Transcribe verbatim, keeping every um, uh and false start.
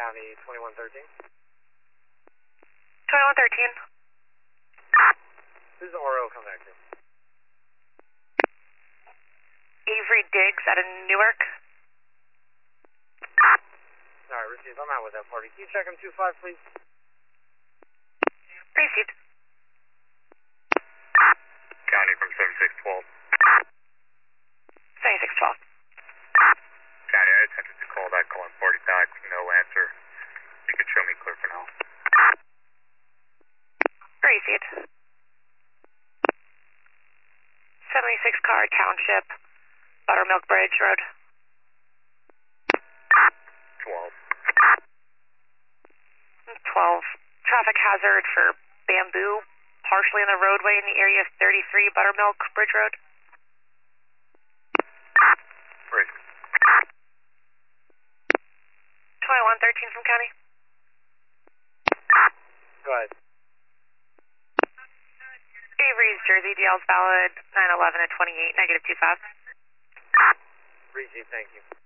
County, twenty-one thirteen. twenty-one thirteen. This is Oro, come back here. Avery Diggs out of Newark. Alright, received. I'm out with that party. Can you check him two five, please? Received. County from seventy-six twelve. seventy-six twelve. County, I attempted to call that call in forty back, no answer. You can show me clear for now. Received. seventy-six Car Township, Buttermilk Bridge Road. twelve. twelve. Traffic hazard for bamboo, partially in the roadway in the area of thirty-three Buttermilk Bridge Road. Right. twenty-one thirteen from County. Go ahead. Avery's Jersey, D L's valid, nine eleven and twenty-eight, negative two five. Received, thank you.